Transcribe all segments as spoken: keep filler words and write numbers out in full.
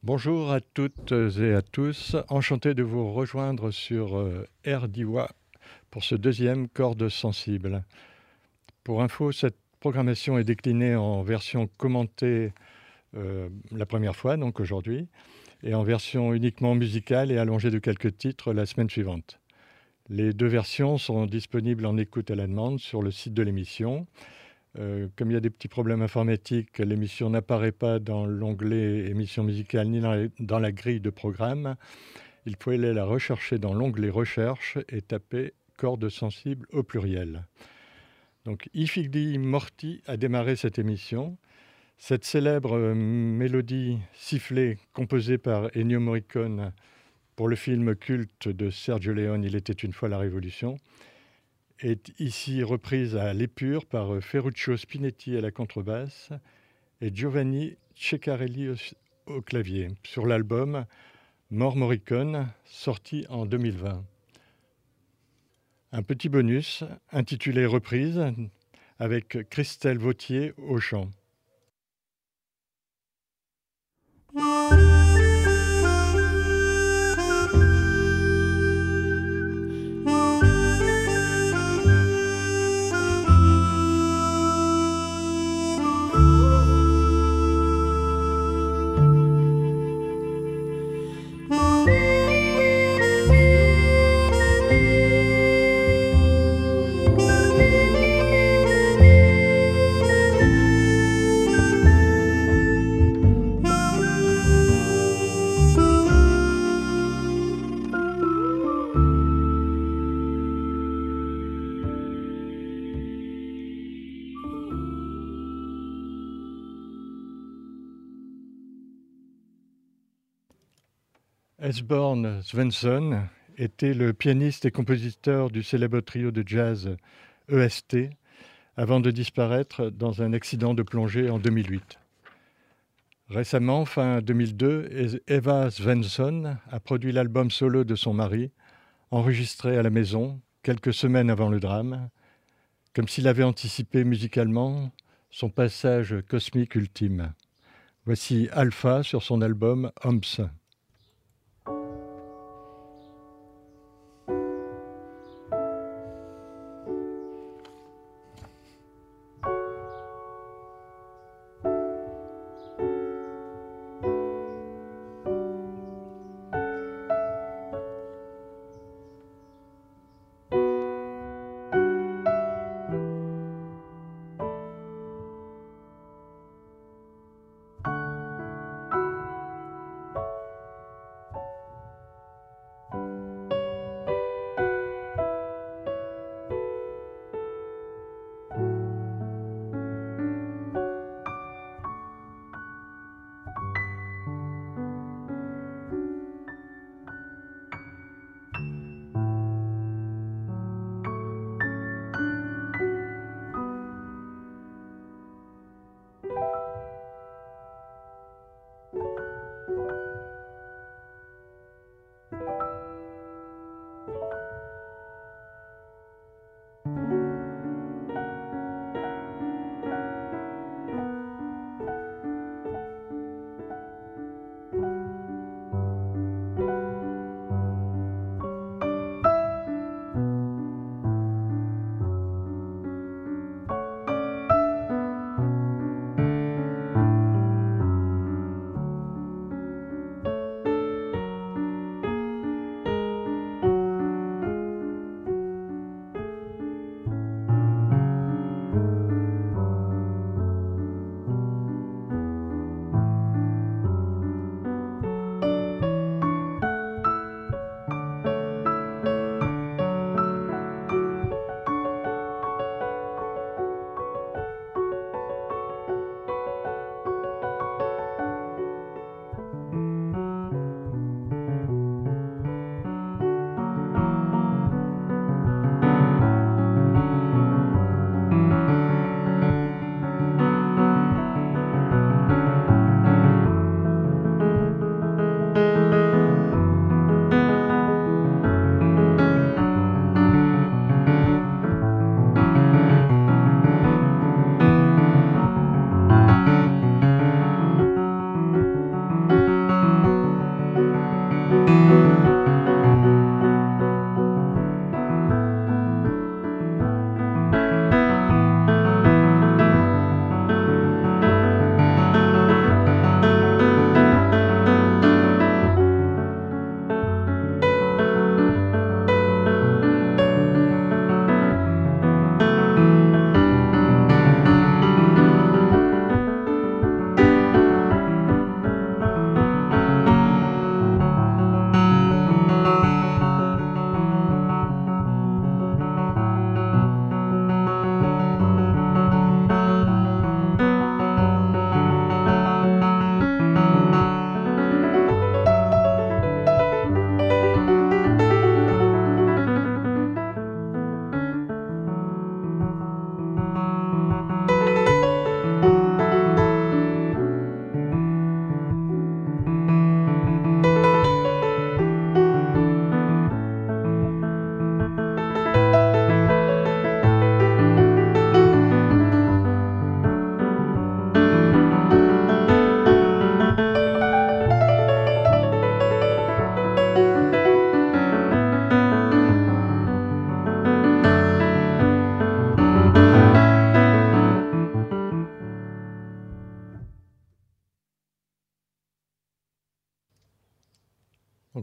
Bonjour à toutes et à tous, enchanté de vous rejoindre sur euh, R D I W A pour ce deuxième Cordes sensibles. Pour info, cette programmation est déclinée en version commentée euh, la première fois, donc aujourd'hui, et en version uniquement musicale et allongée de quelques titres la semaine suivante. Les deux versions sont disponibles en écoute à la demande sur le site de l'émission. Euh, comme il y a des petits problèmes informatiques, l'émission n'apparaît pas dans l'onglet émission musicale ni dans la, dans la grille de programme. Il faut aller la rechercher dans l'onglet recherche et taper cordes sensibles au pluriel. Donc Ifigdi Morti a démarré cette émission. Cette célèbre euh, mélodie sifflée composée par Ennio Morricone pour le film culte de Sergio Leone, Il était une fois la Révolution, est ici reprise à l'épure par Ferruccio Spinetti à la contrebasse et Giovanni Ceccarelli au, au clavier, sur l'album More Morricone, sorti en deux mille vingt. Un petit bonus intitulé Reprise avec Christelle Vautier au chant. Esbjörn Svensson était le pianiste et compositeur du célèbre trio de jazz E S T avant de disparaître dans un accident de plongée en deux mille huit. Récemment, fin deux mille deux, Eva Svensson a produit l'album solo de son mari, enregistré à la maison quelques semaines avant le drame, comme s'il avait anticipé musicalement son passage cosmique ultime. Voici Alpha sur son album Omps.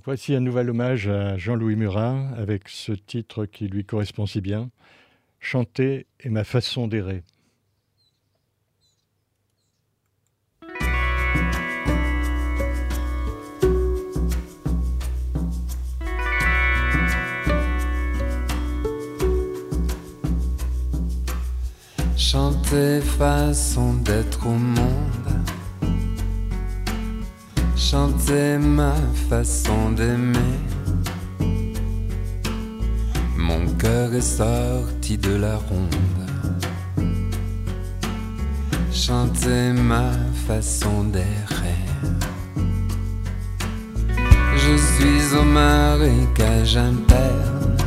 Voici un nouvel hommage à Jean-Louis Murat avec ce titre qui lui correspond si bien, « Chanter est ma façon d'errer ». Chanter façon d'être au monde, chanter ma façon d'aimer. Mon cœur est sorti de la ronde, chanter ma façon d'errer. Je suis au marécage interne,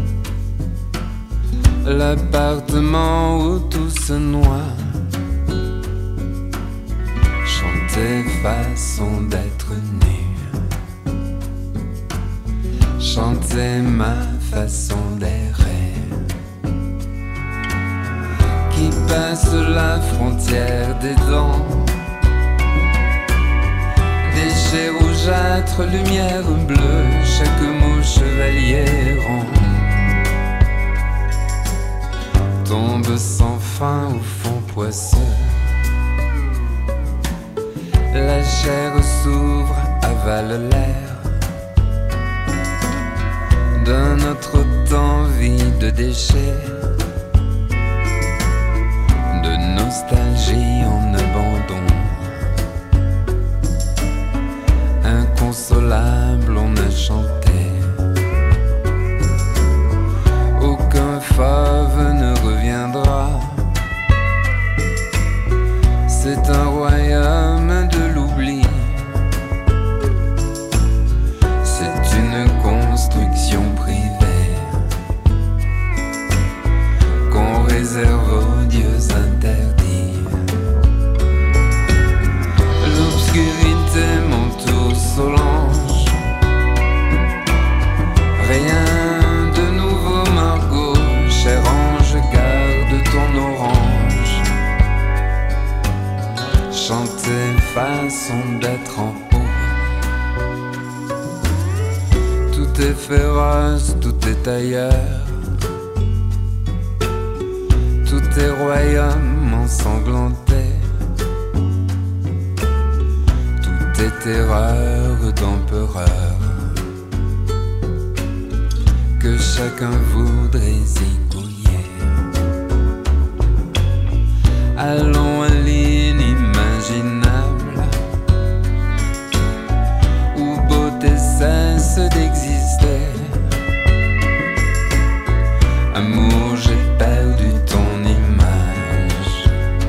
l'appartement où tout se noie. Chanter façon d'être nu, chanter ma façon d'errer, qui passe la frontière des dents, déchets rougeâtres, lumière bleue, chaque mot chevalier rond tombe sans fin au fond poisseux. La chair s'ouvre, avale l'air d'un autre temps vide de déchets, de nostalgie en abandon. Inconsolable, on a chanté. Aucun fauve ne reviendra. C'est un royaume de l'oubli. C'est une construction privée qu'on réserve aux dieux interdits. L'obscurité m'entoure Solange. Rien de nouveau, Margot. Cher ange, garde ton orange. Chanter façon d'être en haut. Tout est féroce, tout est ailleurs. Tout est royaume ensanglanté. Tout est terreur d'empereur que chacun voudrait zigouiller. Allons à l'inimaginable où beauté cesse d'exister. Amour, j'ai perdu ton image.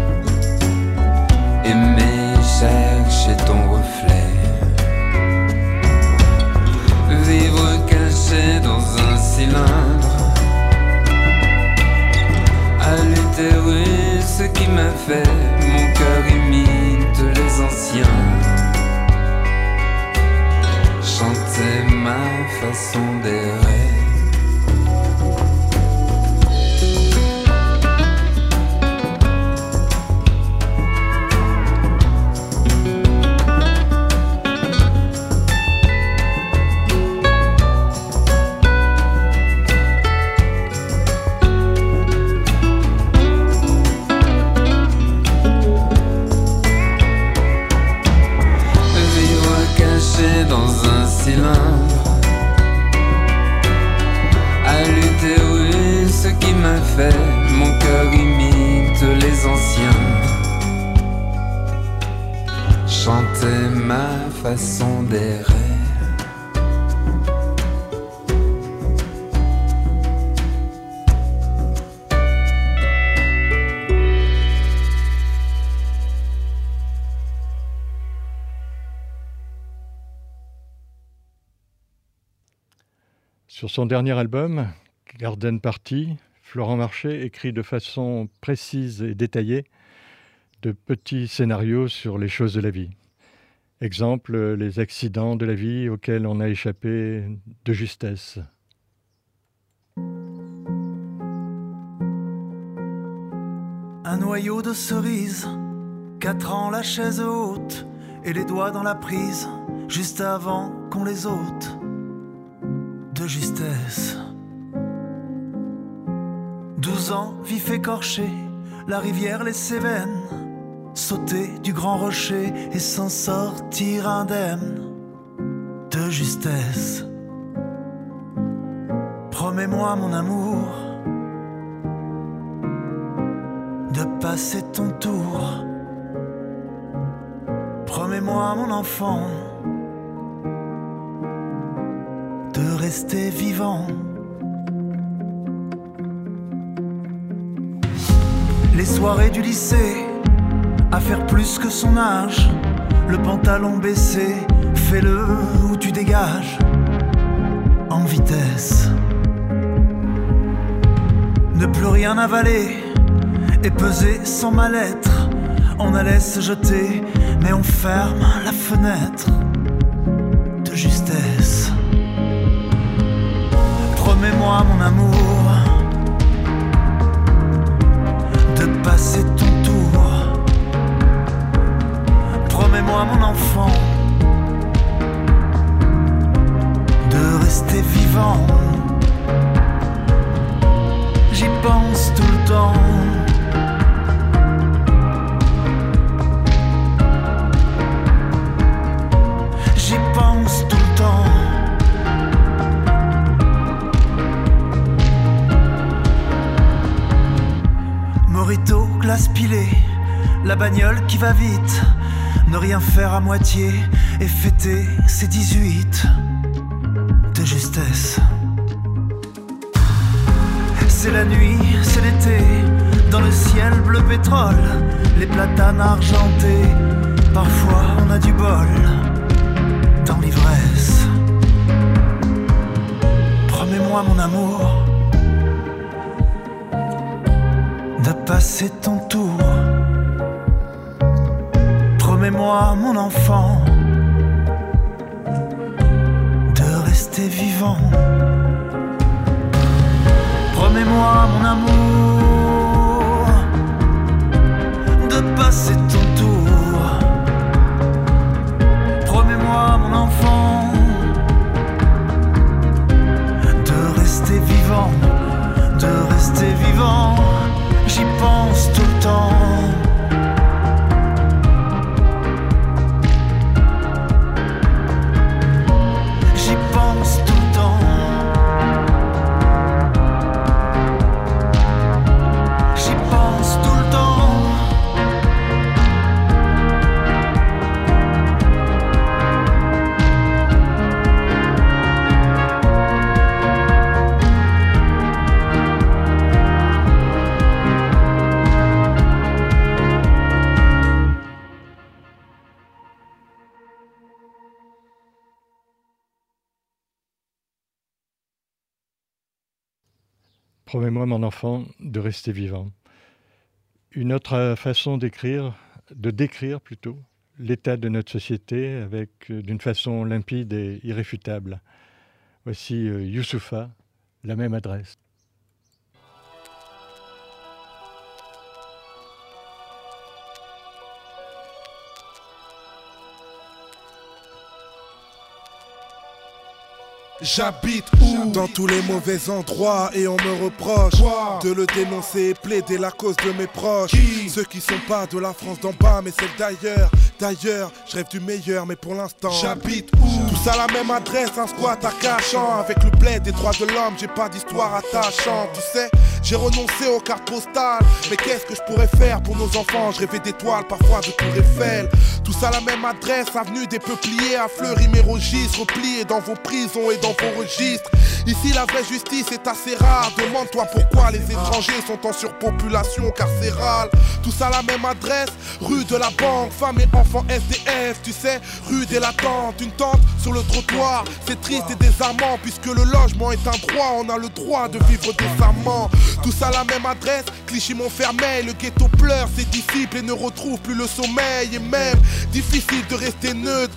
Aimer, chercher ton reflet. Vivre caché dans un cylindre. À l'utérus qui m'a fait, mon cœur imite les anciens. Chanter ma façon d'errer. Dans un cylindre, à l'utérus qui m'a fait, mon cœur imite les anciens. Chanter ma façon d'errer. Sur son dernier album, Garden Party, Florent Marché écrit de façon précise et détaillée de petits scénarios sur les choses de la vie. Exemple, les accidents de la vie auxquels on a échappé de justesse. Un noyau de cerise, quatre ans la chaise haute et les doigts dans la prise, juste avant qu'on les ôte. de justesse. Douze ans, vif écorché, la rivière les Cévennes, sauter du grand rocher et s'en sortir indemne de justesse. Promets-moi mon amour de passer ton tour. Promets-moi mon enfant de rester vivant. Les soirées du lycée, à faire plus que son âge, le pantalon baissé, fais-le ou tu dégages, en vitesse. Ne plus rien avaler et peser sans mal-être, on allait se jeter, mais on ferme la fenêtre de justesse. Promets-moi mon amour de passer ton tour. Promets-moi mon enfant de rester vivant. J'y pense tout le temps. J'y pense tout le temps. Morito, glace pilée, la bagnole qui va vite, ne rien faire à moitié et fêter ses dix-huit de justesse. C'est la nuit, c'est l'été, dans le ciel bleu pétrole, les platanes argentés, parfois on a du bol dans l'ivresse. Promets-moi mon amour de passer ton tour. Promets-moi mon enfant de rester vivant. Promets-moi mon amour de passer ton tour. Promets-moi mon enfant de rester vivant, de rester vivant. J'y pense tout le temps. J'y pense tout le temps. J'y pense tout le temps. Promets-moi, mon enfant, de rester vivant. Une autre façon d'écrire, de décrire plutôt, l'état de notre société avec, euh, d'une façon limpide et irréfutable. Voici euh, Youssoupha, la même adresse. J'habite où? Dans tous les mauvais endroits et on me reproche Quoi? De le dénoncer et plaider la cause de mes proches. Qui? Ceux qui sont pas de la France d'en bas mais celle d'ailleurs. D'ailleurs, je rêve du meilleur mais pour l'instant j'habite où? Tous à la même adresse, un squat à Cachan. Avec le bled des droits de l'homme, j'ai pas d'histoire attachante. Tu sais, j'ai renoncé aux cartes postales. Mais qu'est-ce que je pourrais faire pour nos enfants? Je rêvais d'étoiles, parfois de Tour Eiffel. Tous à la même adresse, avenue des Peupliers à Fleury, mes registres repliés dans vos prisons et dans vos registres. Ici la vraie justice est assez rare. Demande-toi pourquoi les étrangers sont en surpopulation carcérale. Tous à la même adresse, rue de la Banque, femmes et enfants S D F. Tu sais, rue des Latentes, une tente sur le trottoir. C'est triste et désarmant puisque le logement est un droit. On a le droit de vivre décemment. Tous à la même adresse, Clichy-Montfermeil. Le ghetto pleure ses disciples et ne retrouve plus le sommeil. Et même difficile de rester neutre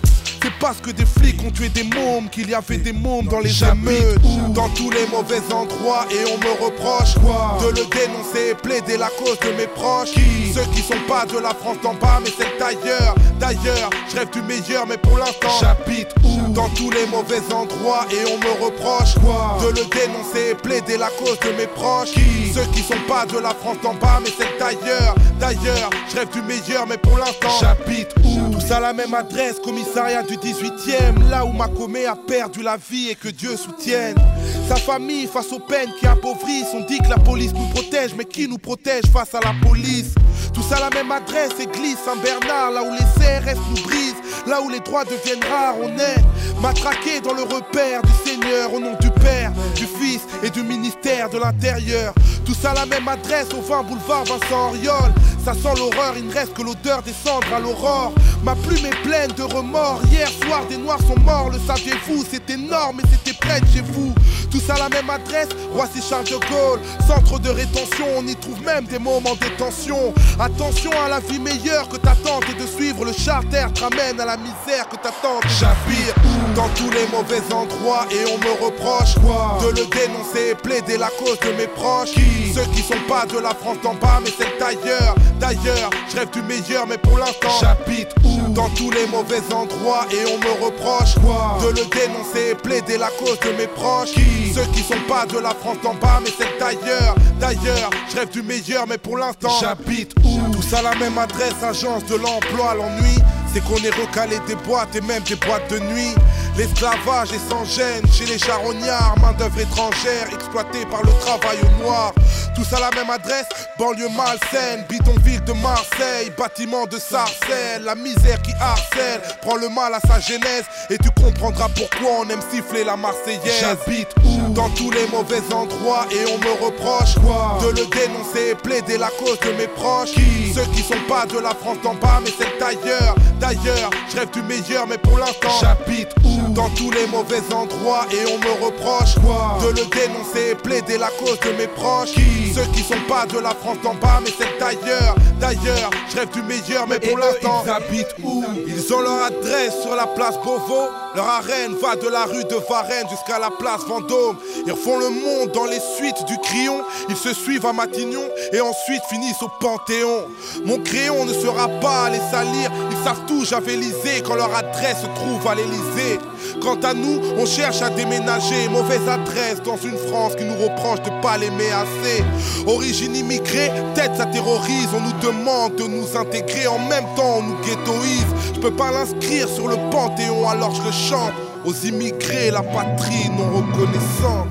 c'est parce que des flics ont tué des mômes qu'il y avait des mômes dans les émeutes. Dans tous les mauvais endroits et on me reproche de le dénoncer et plaider la cause de mes proches. Qui Ceux qui sont pas de la France d'en bas mais celle d'ailleurs. D'ailleurs, je rêve du meilleur mais pour l'instant j'habite où dans tous les mauvais endroits et on me reproche de le dénoncer et plaider la cause de mes proches. Qui Ceux qui sont pas de la France d'en bas mais celle d'ailleurs. D'ailleurs, je rêve du meilleur mais pour l'instant j'habite où tous à la même adresse, commissariat du dix-huitième, là où Makomé a perdu la vie et que Dieu soutienne sa famille face aux peines qui appauvrissent. On dit que la police nous protège, mais qui nous protège face à la police? Tous à la même adresse, église Saint-Bernard, là où les C R S nous brisent, là où les droits deviennent rares. On est matraqués dans le repère du Seigneur, au nom du Père, du Fils et du ministère de l'Intérieur. Tous à la même adresse, au vingt boulevard Vincent Auriol. Ça sent l'horreur, il ne reste que l'odeur des cendres à l'aurore. Ma plume est pleine de remords. Hier soir, des noirs sont morts, le saviez-vous? C'est énorme et c'était près de chez vous. Tous à la même adresse, Roissy-Charles de Gaulle. Centre de rétention, on y trouve même des mômes en détention. Attention à la vie meilleure que t'attends et de suivre le charter te ramène à la misère que t'attends. J'habite dans tous les mauvais endroits et on me reproche de le dénoncer et plaider la cause de mes proches. Qui Ceux qui sont pas de la France d'en bas mais celle d'ailleurs. D'ailleurs, je rêve du meilleur mais pour l'instant j'habite où dans tous les mauvais endroits et on me reproche de le dénoncer et plaider la cause de mes proches. Qui Ceux qui sont pas de la France d'en bas mais celle d'ailleurs. D'ailleurs, je rêve du meilleur mais pour l'instant j'habite où tous à la même adresse, agence de l'emploi. L'ennui, c'est qu'on est recalé des boîtes et même des boîtes de nuit. L'esclavage est sans gêne chez les charognards, main d'œuvre étrangère exploitée par le travail au noir. Tous à la même adresse, banlieue malsaine, bidonville de Marseille, bâtiment de Sarcelles, la misère qui harcèle, prends le mal à sa genèse et tu comprendras pourquoi on aime siffler la Marseillaise. J'habite où dans tous les mauvais endroits et on me reproche de le dénoncer et plaider la cause de mes proches. Qui Ceux qui sont pas de la France d'en bas mais celle d'ailleurs. D'ailleurs, je rêve du meilleur mais pour l'instant j'habite où dans tous les mauvais endroits et on me reproche de le dénoncer et plaider la cause de mes proches. Qui Ceux qui sont pas de la France d'en bas mais celle d'ailleurs. D'ailleurs, je rêve du meilleur mais pour l'instant ils habitent où? Ils ont leur adresse sur la place Beauvau. Leur arène va de la rue de Varennes jusqu'à la place Vendôme. Ils refont le monde dans les suites du Crillon. Ils se suivent à Matignon et ensuite finissent au Panthéon. Mon crayon ne sera pas à les salir. Ils savent tout javéliser quand leur adresse se trouve à l'Elysée. Quant à nous, on cherche à déménager. Mauvaise adresse dans une France qui nous reproche de pas l'aimer assez. Origine immigrée, tête ça terrorise. On nous demande de nous intégrer, en même temps on nous ghettoise. Je peux pas l'inscrire sur le Panthéon alors je le chante aux immigrés, la patrie non reconnaissante.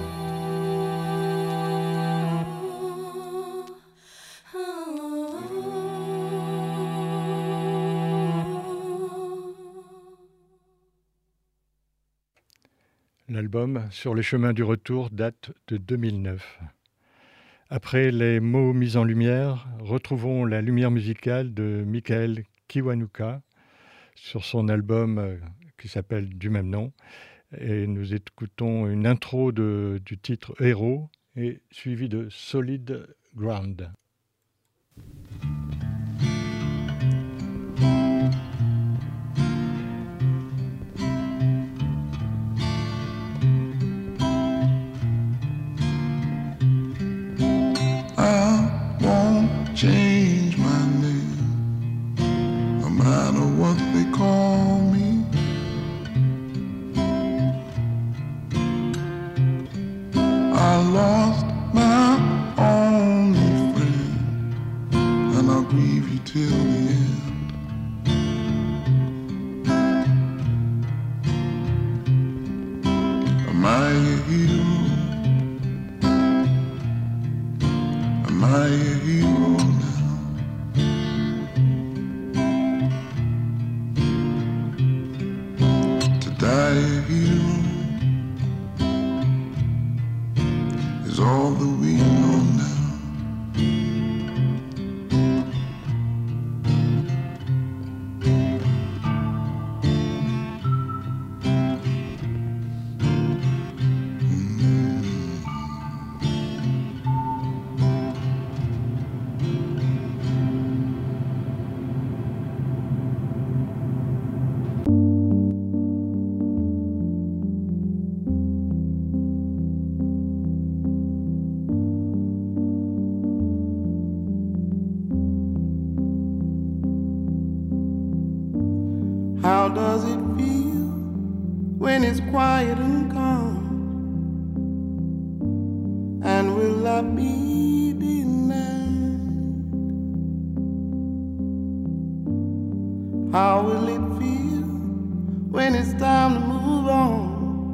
L'album Sur les chemins du retour date de deux mille neuf. Après les mots mis en lumière, retrouvons la lumière musicale de Michael Kiwanuka sur son album qui s'appelle du même nom. Et nous écoutons une intro de, du titre Héros et suivi de Solid Ground. Change my name, no matter what they call me. I lost my only friend, and I'll grieve you till the end. Am I a hero? Am I a hero now? To die a hero is all that we know now. does it feel when it's quiet and calm? And will I be denied? How will it feel when it's time to move on?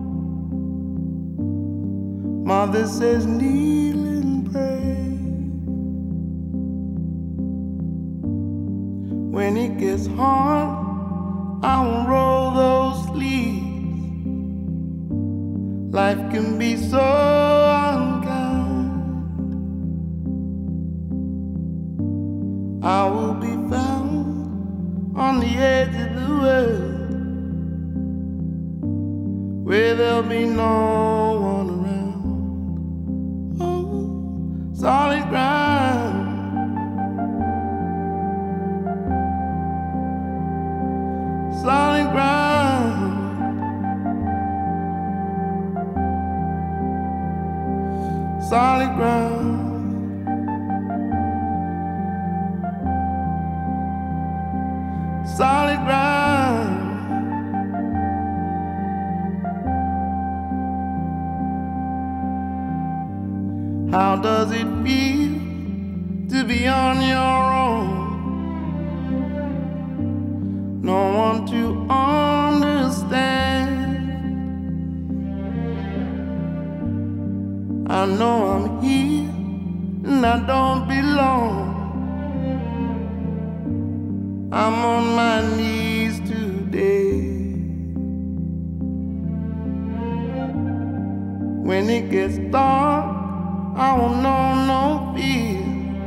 Mother says kneel and pray. When it gets hard, I won't roll those sleeves. Life can be so unkind. I will be found on the edge of the world, where there'll be no one around. Oh, solid ground. Solid ground. Solid ground. Solid ground. How does it feel to be on your own? No one to understand. I know I'm here and I don't belong. I'm on my knees today. When it gets dark, I won't know no fear.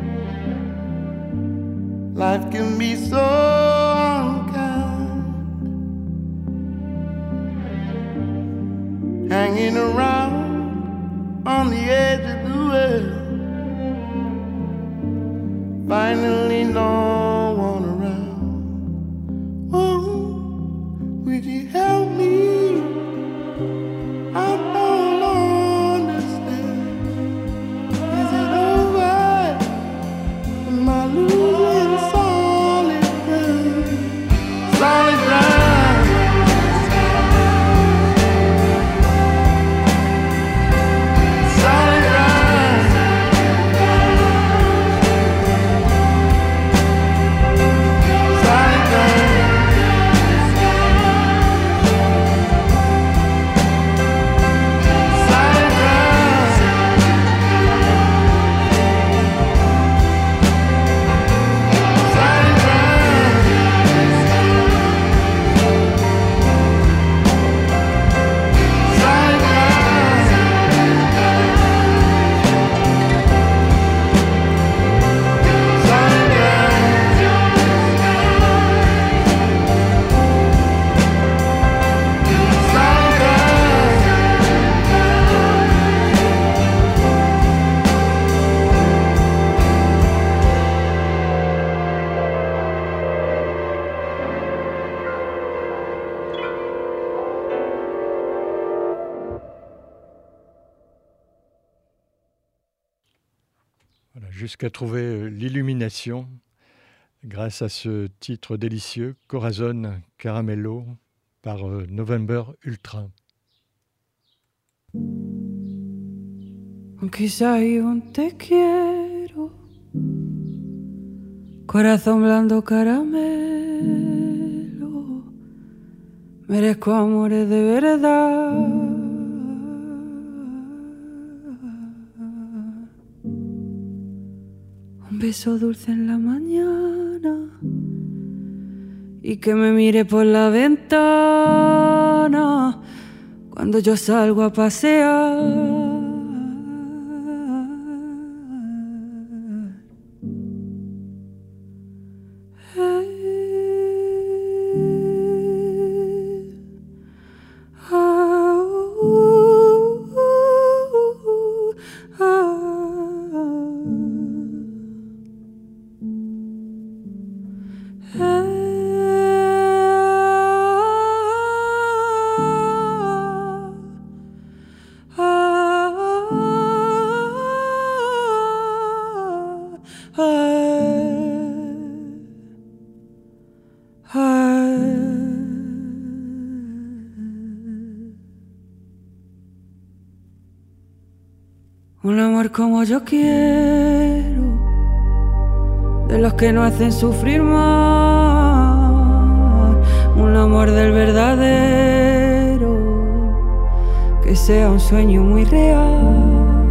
Life can be so unkind. Hanging around on the edge of the world, finally no one around. Oh, would you help me? I don't understand. Is it over? Am I losing solid ground? Solid ground. Solid ground. Solid ground. Voilà, jusqu'à trouver l'illumination grâce à ce titre délicieux, Corazon Caramello, par November Ultra. Quizá hay un te quiero, corazón blando caramelo, merezco amores de verdad. Un beso dulce en la mañana y que me mire por la ventana cuando yo salgo a pasear. Un amor como yo quiero, de los que no hacen sufrir más. Un amor del verdadero, que sea un sueño muy real.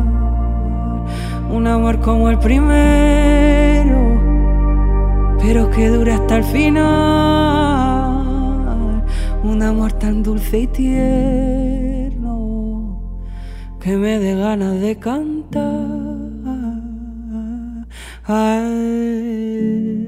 Un amor como el primero, pero que dure hasta el final. Un amor tan dulce y tierno, que me dé ganas de cantar. Ay.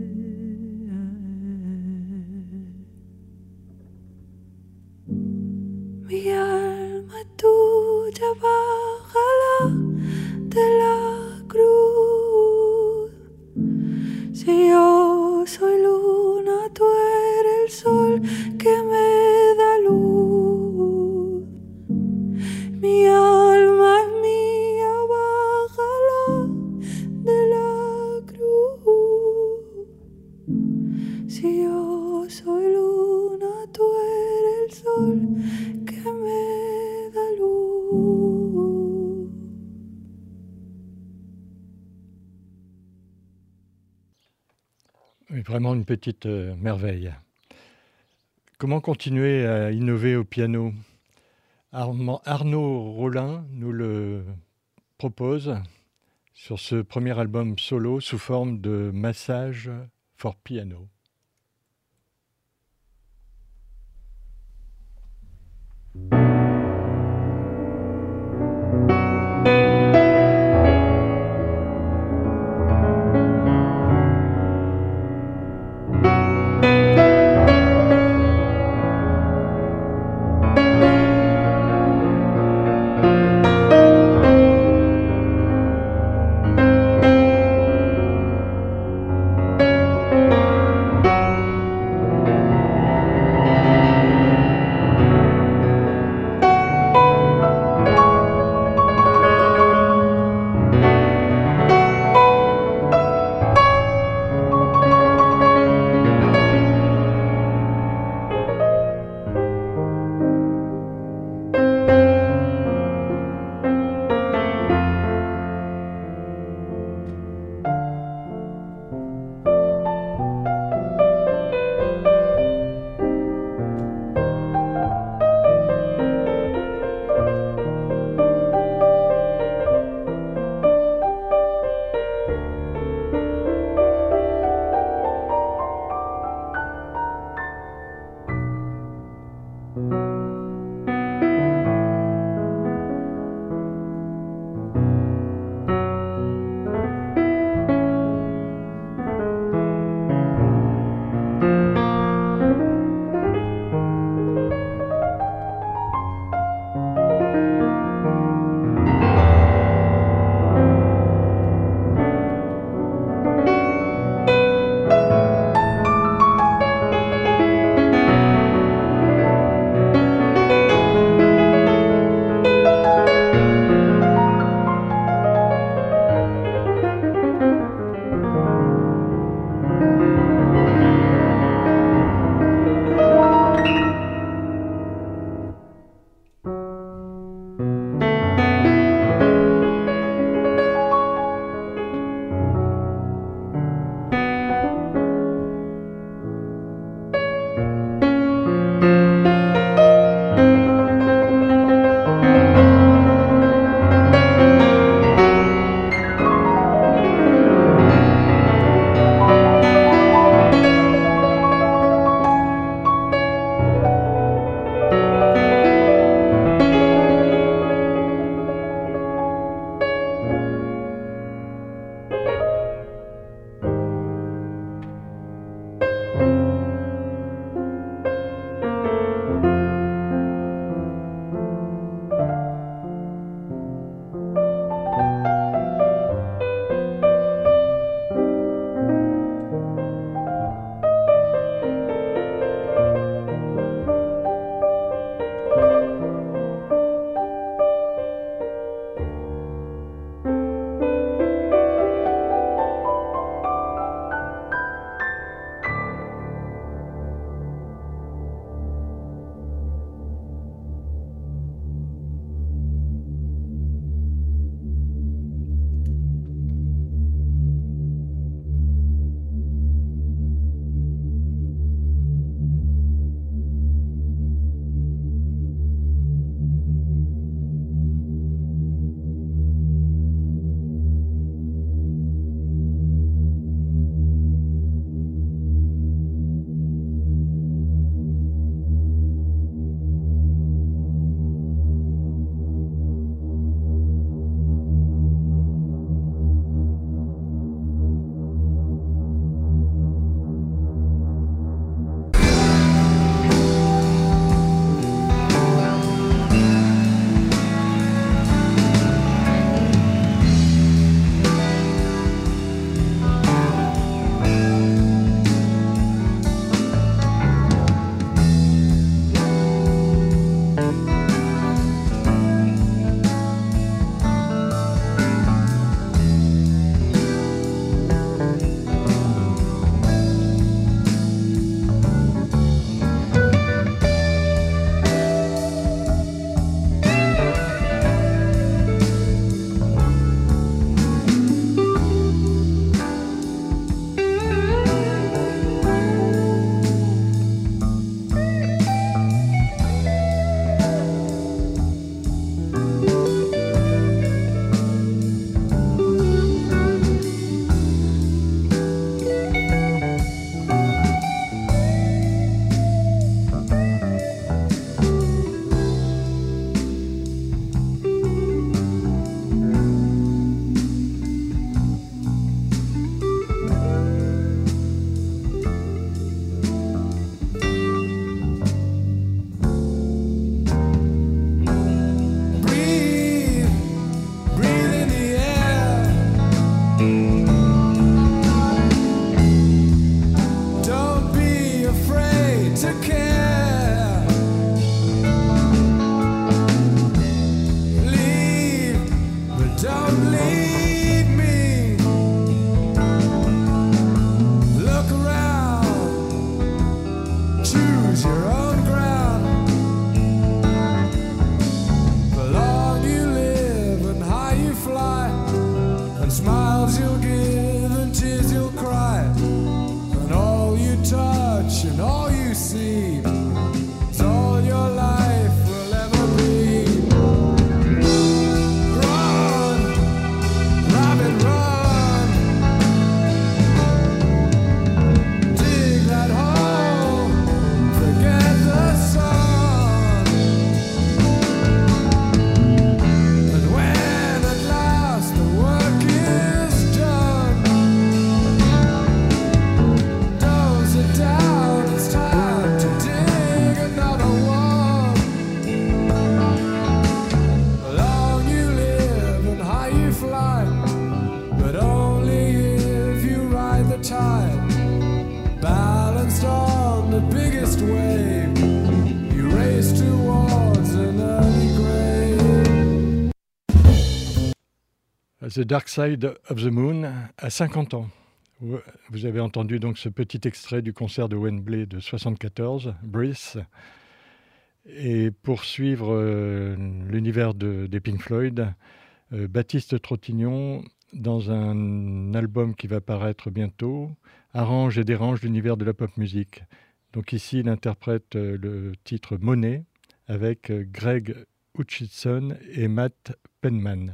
Mi alma es tuya, bájala de la cruz. Si yo soy luna, tú eres el sol que me da luz. Mi alma es mía, bájala de la cruz. Si yo soy luna, tú eres el sol que me da luz. Oui, vraiment une petite euh, merveille. Comment continuer à innover au piano? Armand, Arnaud Rollin nous le propose sur ce premier album solo sous forme de massage for piano. Thank don't leave me. Look around, choose your own ground. The long you live and high you fly, and smiles you'll give and tears you'll cry, and all you touch and all you see is all your life will ever be. Run, rabbit, run. Dig that hole, forget the sun. And when at last the work is done, don't sit down, it's time to dig another one. Long you live and high you fly, but only if you ride the tide. Balanced on the biggest wave, you race towards an early grave. The Dark Side of the Moon à cinquante ans. Vous avez entendu donc ce petit extrait du concert de Wembley de soixante-quatorze, Breath. Et pour suivre euh, l'univers de, des Pink Floyd, euh, Baptiste Trottignon, dans un album qui va paraître bientôt, arrange et dérange l'univers de la pop music. Donc ici, il interprète euh, le titre Monet avec euh, Greg Hutchinson et Matt Penman.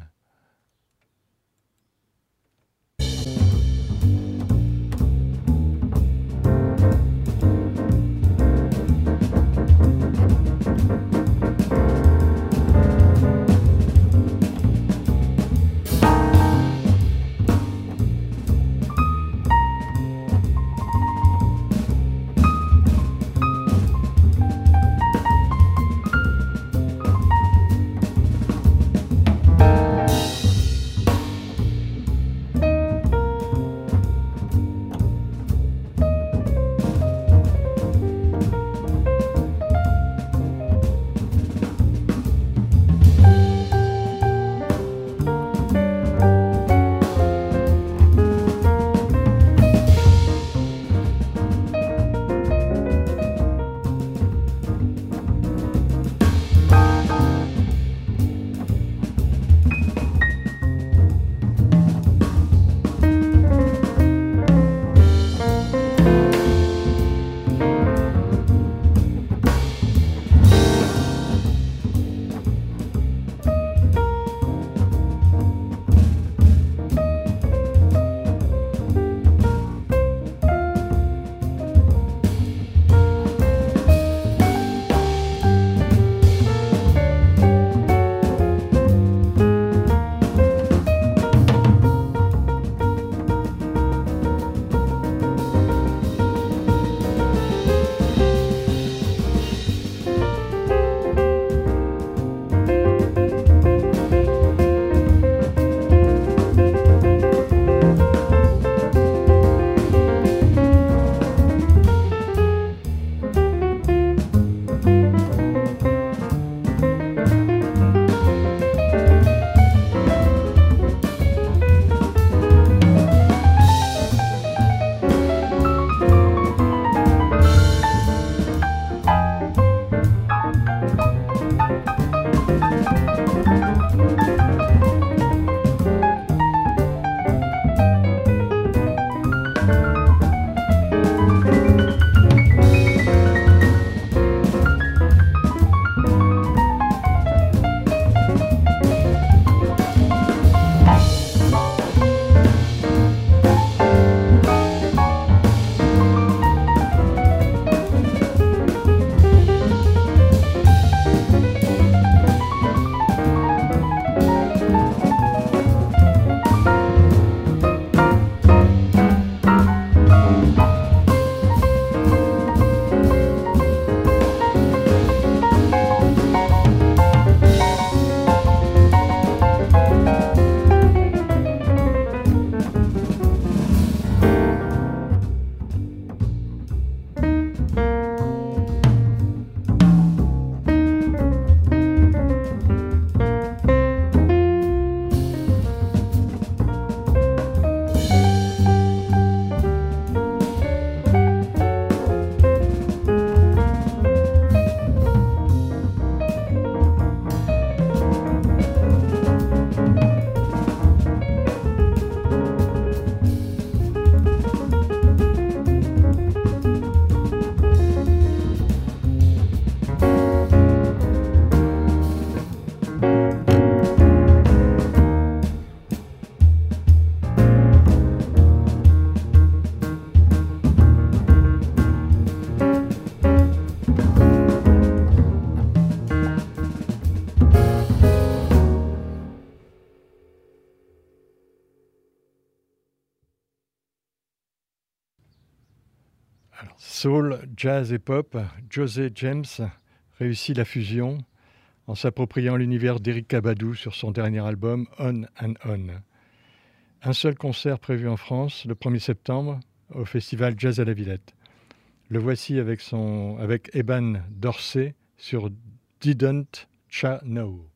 Thank Alors, soul, jazz et pop, José James réussit la fusion en s'appropriant l'univers d'Eric Cabadou sur son dernier album On and On. Un seul concert prévu en France le premier septembre au festival Jazz à la Villette. Le voici avec, son, avec Eban Dorsey sur Didn't Cha Know.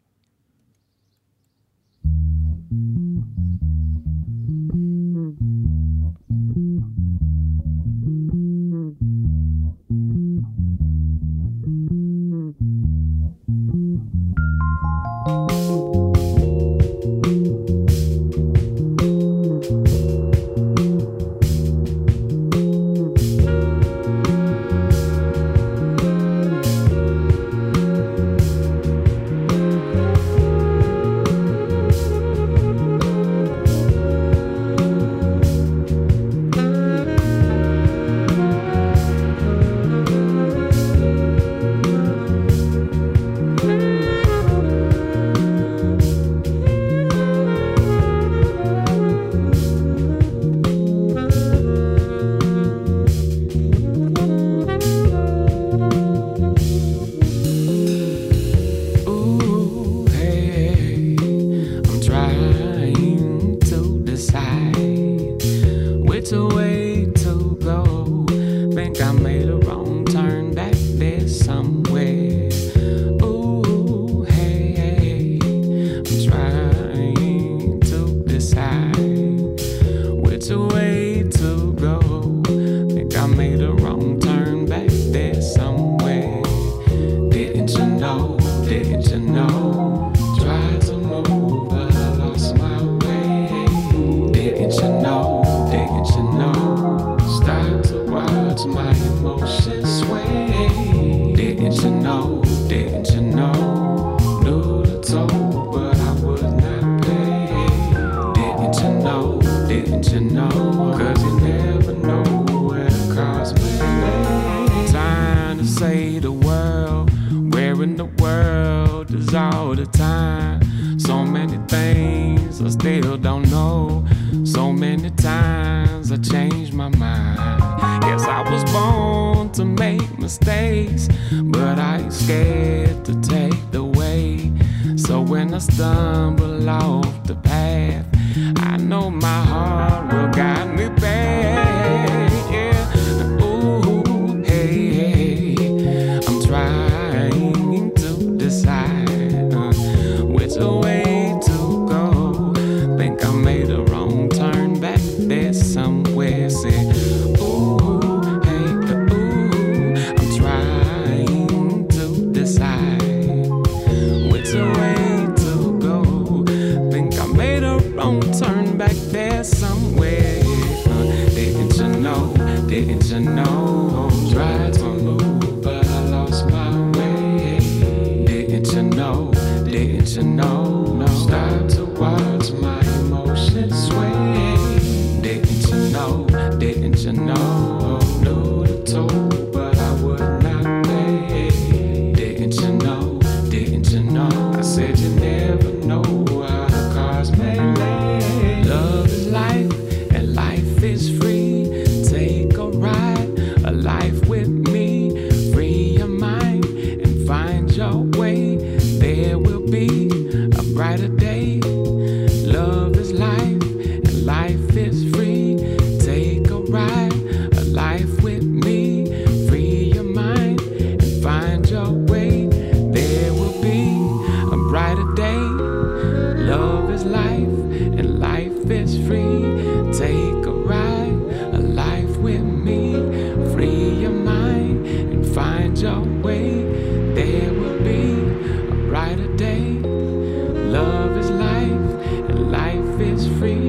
Love is life, and life is free.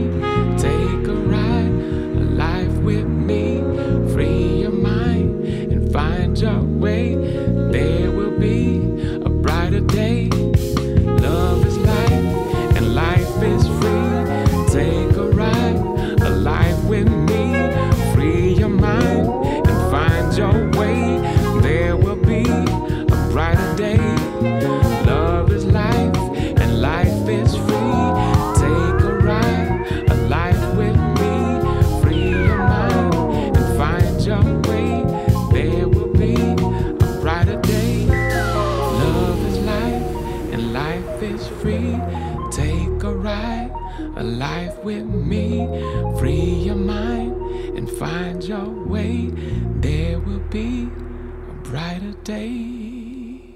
Ride with me, free your mind and find your way. There will be a brighter day.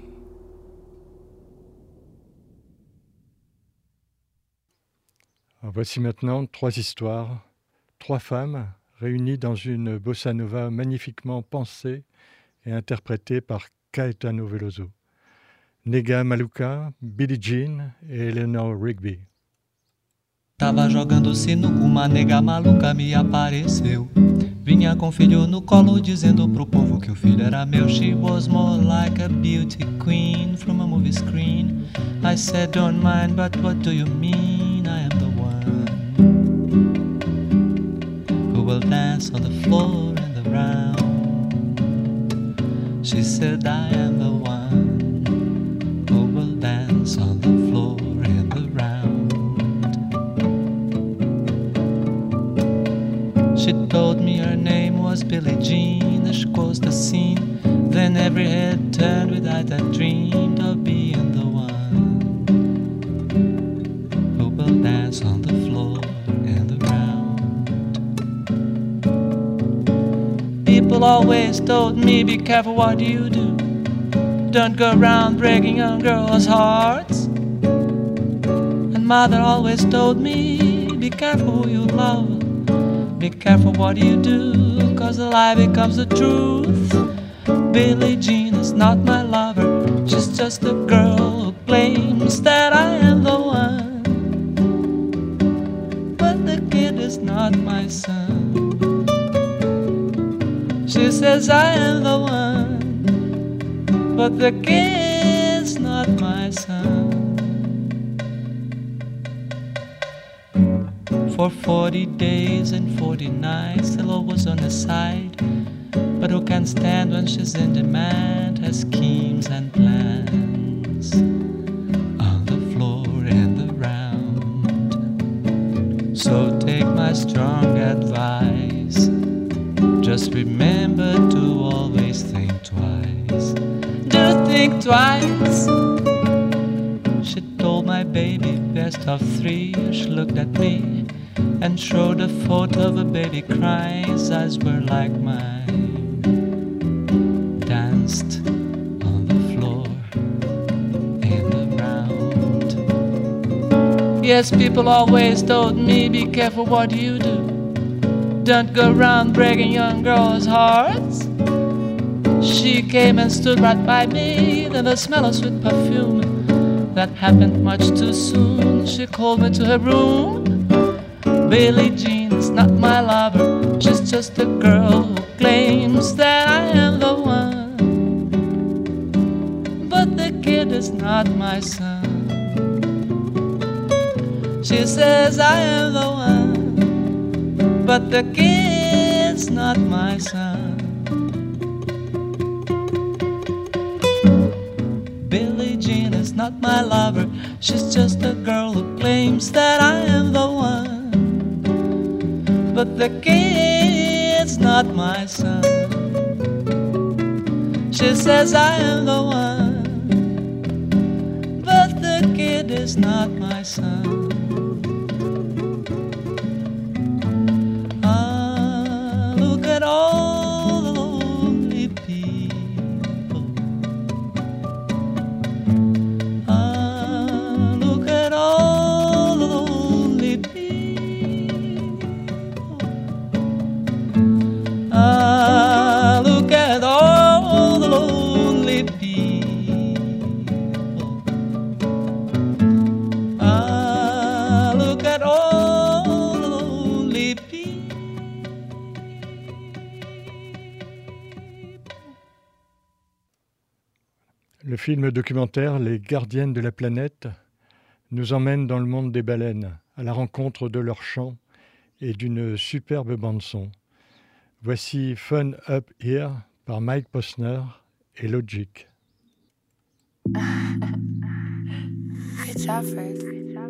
Alors voici maintenant trois histoires, trois femmes réunies dans une bossa nova magnifiquement pensée et interprétée par Caetano Veloso. Nega Maluca, Billie Jean et Eleanor Rigby. Tava jogando sinuca, uma nega maluca me apareceu. Vinha com o filho no colo, dizendo pro povo que o filho era meu. She was more like a beauty queen from a movie screen. I said, don't mind, but what do you mean? I am the one who will dance on the floor and around. She said, I am the one who will dance on the floor and around. She told me her name was Billie Jean, as she closed the scene. Then every head turned with eyes that dreamed of being the one who will dance on the floor and around. People always told me, be careful what you do. Don't go around breaking young girls' hearts. And mother always told me, be careful who you love. Be careful what you do, cause the lie becomes the truth. Billie Jean is not my lover, she's just a girl who claims that I am the one. But the kid is not my son. She says I am the one, but the kid's not my son. For forty days and forty nights, the law was on her side. But who can stand when she's in demand? Her schemes and plans on the floor and around. So take my strong advice. Just remember to always think twice. Do think twice. She told my baby best of three. She looked at me and showed a photo of a baby crying. His eyes were like mine, danced on the floor and around. Yes, people always told me, be careful what you do. Don't go around breaking young girls' hearts. She came and stood right by me, then the smell of sweet perfume. That happened much too soon. She called me to her room. Billie Jean is not my lover, she's just a girl who claims that I am the one. But the kid is not my son. She says I am the one, but the kid's not my son. Billie Jean is not my lover, she's just a girl who claims that I am the one. But the kid's not my son. She says I am the one, but the kid is not my son. Ah, look at all the lonely people. Ah, look at all the lonely people. Ah, look at all the lonely people. Ah, look at all the lonely people. Le film documentaire Les Gardiennes de la planète nous emmène dans le monde des baleines, à la rencontre de leurs chants et d'une superbe bande-son. Voici Fun Up Here par Mike Posner et Logic. Good job, Fred.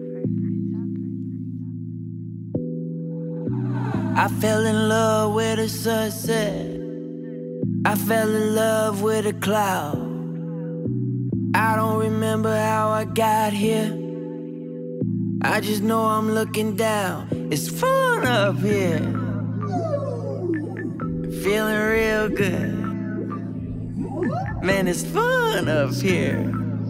I fell in love with the sunset. I fell in love with a cloud. I don't remember how I got here. I just know I'm looking down. It's fun up here. Feeling real good. Man, it's fun up here.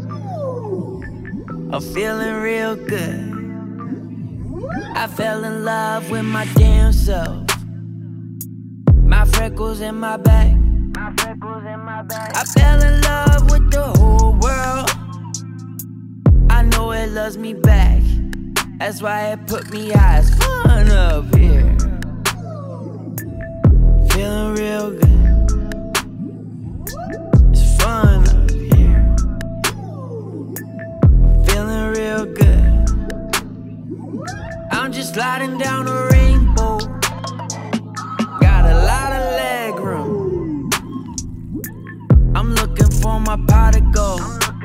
I'm feeling real good. I fell in love with my damn self. My freckles in my back. My freckles in my back. I fell in love with the whole world. I know it loves me back. That's why it put me high. It's fun up here. Feeling real good. It's fun up here. Feeling real good. I'm just sliding down a rainbow. Got a lot of leg room. I'm looking for my pot of gold.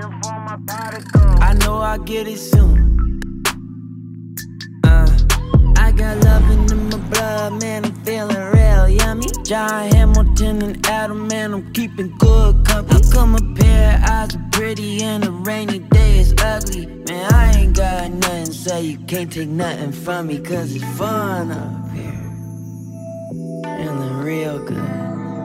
I know I'll get it soon. Uh, I got loving in my blood, man, I'm feeling real yummy. John Hamilton and Adam, man, I'm keeping good company. How come a pair of eyes are pretty and a rainy day is ugly? Man, I ain't got nothing, so you can't take nothing from me, cause it's fun up here. Feeling real good.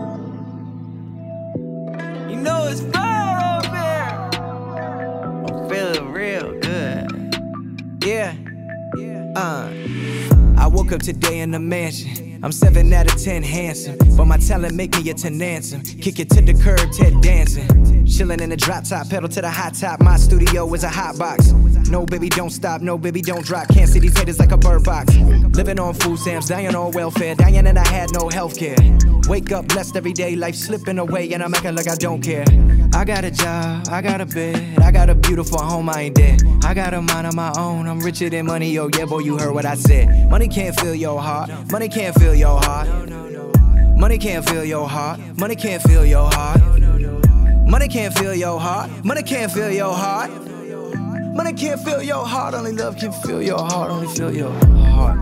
You know it's fun up here. I'm feeling real good. Yeah. Uh, I woke up today in the mansion. I'm seven out of ten handsome, but my talent make me a ten anthem. Kick it to the curb, Ted dancing. Chillin' in the drop top, pedal to the hot top. My studio is a hot box. No baby, don't stop. No baby, don't drop. Can't see these haters like a bird box. Living on food stamps, dying on welfare. Dying and I had no healthcare. Wake up blessed every day, life slipping away, and I'm acting like I don't care. I got a job, I got a bed, I got a beautiful home, I ain't dead. I got a mind of my own, I'm richer than money, yo, yeah, boy, you heard what I said. Money can't fill your heart, money can't fill your heart. Money can't fill your heart, money can't fill your heart. Money can't fill your heart, money can't fill your heart. Money can't fill your heart, only love can fill your heart, only fill your heart.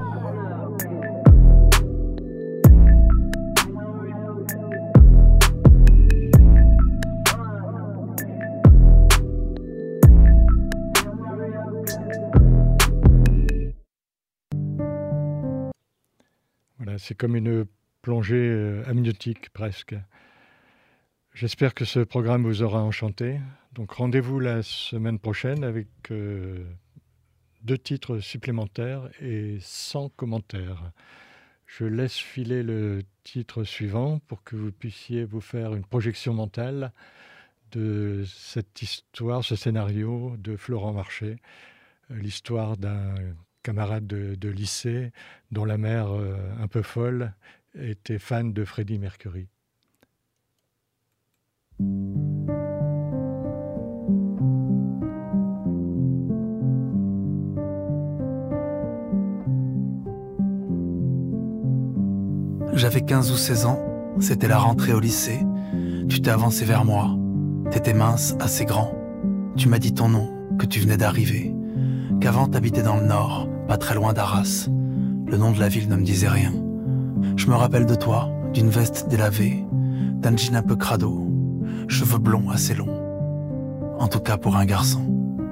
Voilà, c'est comme une plongée amniotique presque. J'espère que ce programme vous aura enchanté. Donc rendez-vous la semaine prochaine avec euh, deux titres supplémentaires et sans commentaires. Je laisse filer le titre suivant pour que vous puissiez vous faire une projection mentale de cette histoire, ce scénario de Florent Marché, l'histoire d'un camarade de, de lycée dont la mère, euh, un peu folle, était fan de Freddie Mercury. J'avais quinze ou seize ans, c'était la rentrée au lycée. Tu t'es avancé vers moi, t'étais mince, assez grand. Tu m'as dit ton nom, que tu venais d'arriver, qu'avant t'habitais dans le nord, pas très loin d'Arras. Le nom de la ville ne me disait rien. Je me rappelle de toi, d'une veste délavée, d'un jean un peu crado, cheveux blonds assez longs, en tout cas pour un garçon.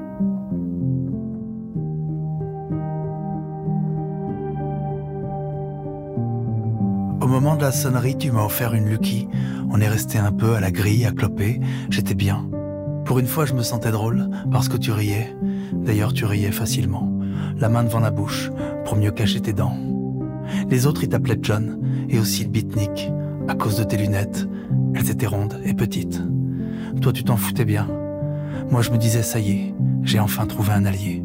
Au moment de la sonnerie, tu m'as offert une Lucky. On est resté un peu à la grille, à cloper. J'étais bien. Pour une fois, je me sentais drôle, parce que tu riais. D'ailleurs, tu riais facilement, la main devant la bouche, pour mieux cacher tes dents. Les autres, ils t'appelaient John, et aussi le beatnik, à cause de tes lunettes. Elles étaient rondes et petites. Toi, tu t'en foutais bien. Moi, je me disais, ça y est, j'ai enfin trouvé un allié.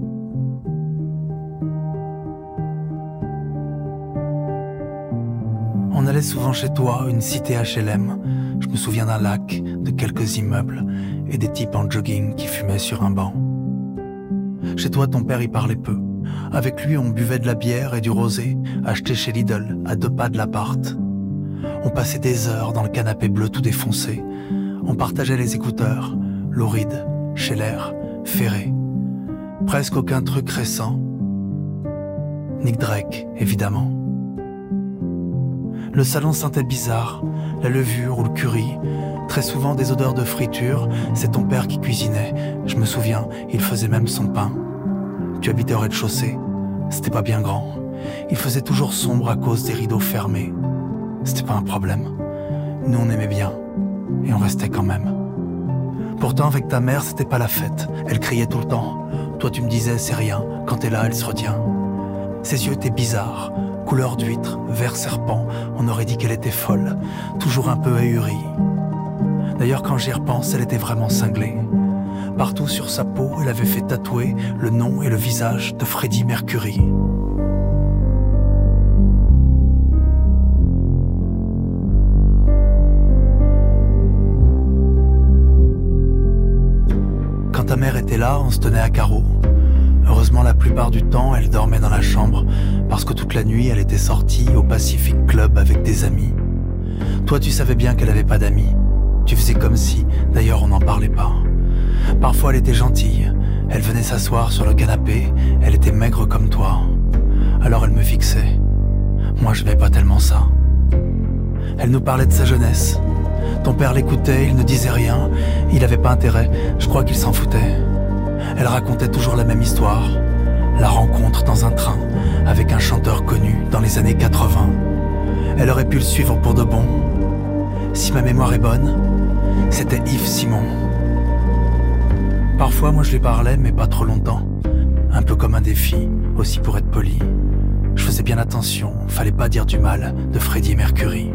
On allait souvent chez toi, une cité H L M. Je me souviens d'un lac, de quelques immeubles et des types en jogging qui fumaient sur un banc. Chez toi, ton père y parlait peu. Avec lui, on buvait de la bière et du rosé, acheté chez Lidl, à deux pas de l'appart. On passait des heures dans le canapé bleu tout défoncé. On partageait les écouteurs, Lou Reed, Scheller, Ferré. Presque aucun truc récent. Nick Drake, évidemment. Le salon sentait bizarre, la levure ou le curry, très souvent des odeurs de friture. C'est ton père qui cuisinait, je me souviens, il faisait même son pain. Tu habitais au rez-de-chaussée. C'était pas bien grand. Il faisait toujours sombre à cause des rideaux fermés. C'était pas un problème. Nous on aimait bien. Et on restait quand même. Pourtant avec ta mère c'était pas la fête. Elle criait tout le temps. Toi tu me disais c'est rien. Quand t'es là elle se retient. Ses yeux étaient bizarres. Couleur d'huître, vert serpent. On aurait dit qu'elle était folle. Toujours un peu ahurie. D'ailleurs quand j'y repense elle était vraiment cinglée. Partout sur sa peau elle avait fait tatouer le nom et le visage de Freddie Mercury. Quand ta mère était là, on se tenait à carreau. Heureusement, la plupart du temps, elle dormait dans la chambre, parce que toute la nuit, elle était sortie au Pacific Club avec des amis. Toi, tu savais bien qu'elle avait pas d'amis. Tu faisais comme si, d'ailleurs, on n'en parlait pas. Parfois, elle était gentille. Elle venait s'asseoir sur le canapé. Elle était maigre comme toi. Alors, elle me fixait. Moi, je n'aimais pas tellement ça. Elle nous parlait de sa jeunesse. Ton père l'écoutait, il ne disait rien. Il avait pas intérêt, je crois qu'il s'en foutait. Elle racontait toujours la même histoire. La rencontre dans un train avec un chanteur connu dans les années quatre-vingts. Elle aurait pu le suivre pour de bon. Si ma mémoire est bonne, c'était Yves Simon. Parfois, moi je lui parlais, mais pas trop longtemps. Un peu comme un défi, aussi pour être poli. Je faisais bien attention, fallait pas dire du mal de Freddie Mercury.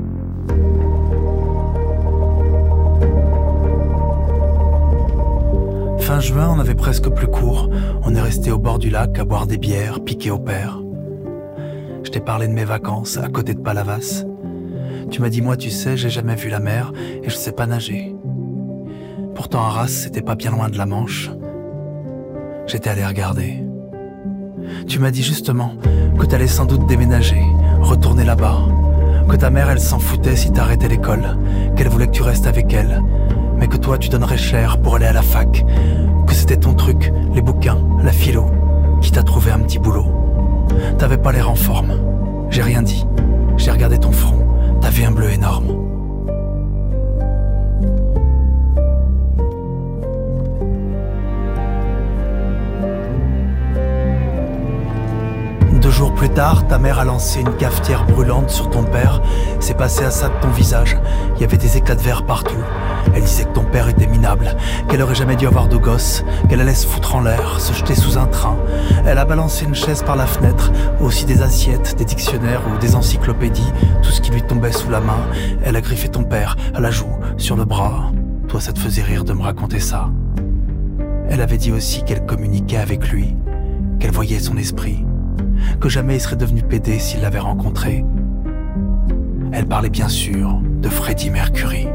Fin juin, on avait presque plus court. On est resté au bord du lac à boire des bières, piquer au père. Je t'ai parlé de mes vacances à côté de Palavas. Tu m'as dit, moi tu sais, j'ai jamais vu la mer et je sais pas nager. Pourtant Arras, c'était pas bien loin de la Manche. J'étais allé regarder. Tu m'as dit justement que t'allais sans doute déménager, retourner là-bas. Que ta mère, elle s'en foutait si t'arrêtais l'école, qu'elle voulait que tu restes avec elle. Mais que toi tu donnerais cher pour aller à la fac. Que c'était ton truc, les bouquins, la philo, qui t'a trouvé un petit boulot. T'avais pas l'air en forme. J'ai rien dit. J'ai regardé ton front. T'avais un bleu énorme. Deux jours plus tard, ta mère a lancé une cafetière brûlante sur ton père. C'est passé à ça de ton visage. Il y avait des éclats de verre partout. Elle disait que ton père était minable, qu'elle aurait jamais dû avoir de gosse, qu'elle allait se foutre en l'air, se jeter sous un train. Elle a balancé une chaise par la fenêtre, aussi des assiettes, des dictionnaires ou des encyclopédies, tout ce qui lui tombait sous la main. Elle a griffé ton père à la joue, sur le bras. Toi, ça te faisait rire de me raconter ça. Elle avait dit aussi qu'elle communiquait avec lui, qu'elle voyait son esprit, que jamais il serait devenu pédé s'il l'avait rencontré. Elle parlait bien sûr de Freddie Mercury.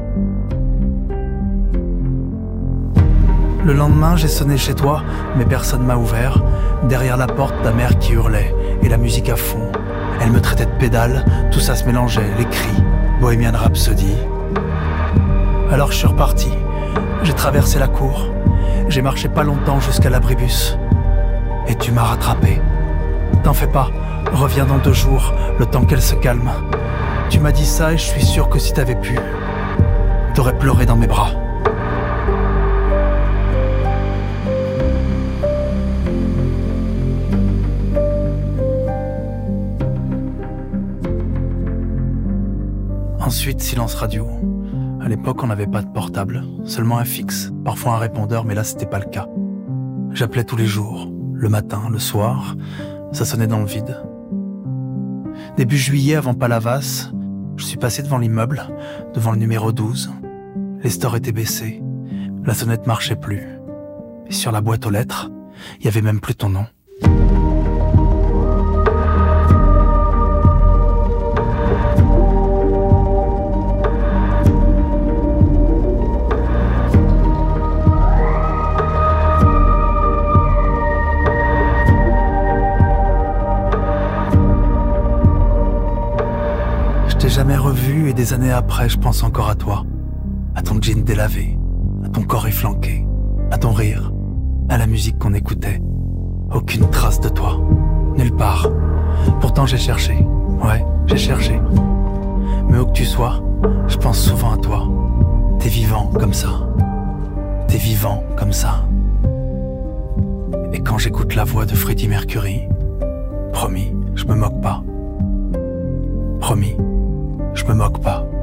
Le lendemain, j'ai sonné chez toi, mais personne m'a ouvert. Derrière la porte, ta mère qui hurlait, et la musique à fond. Elle me traitait de pédale, tout ça se mélangeait, les cris, Bohemian Rhapsody. Alors je suis reparti, j'ai traversé la cour, j'ai marché pas longtemps jusqu'à l'abribus. Et tu m'as rattrapé. T'en fais pas, reviens dans deux jours, le temps qu'elle se calme. Tu m'as dit ça et je suis sûr que si t'avais pu, t'aurais pleuré dans mes bras. Ensuite, silence radio. À l'époque, on n'avait pas de portable, seulement un fixe, parfois un répondeur, mais là, c'était pas le cas. J'appelais tous les jours, le matin, le soir, ça sonnait dans le vide. Début juillet, avant Palavas, je suis passé devant l'immeuble, devant le numéro douze. Les stores étaient baissés, la sonnette marchait plus. Et sur la boîte aux lettres, il y avait même plus ton nom. Jamais revu et des années après, je pense encore à toi, à ton jean délavé, à ton corps efflanqué, à ton rire, à la musique qu'on écoutait. Aucune trace de toi, nulle part. Pourtant j'ai cherché, ouais, j'ai cherché. Mais où que tu sois, je pense souvent à toi. T'es vivant comme ça, t'es vivant comme ça. Et quand j'écoute la voix de Freddie Mercury, promis, je me moque pas. Promis, je me moque pas.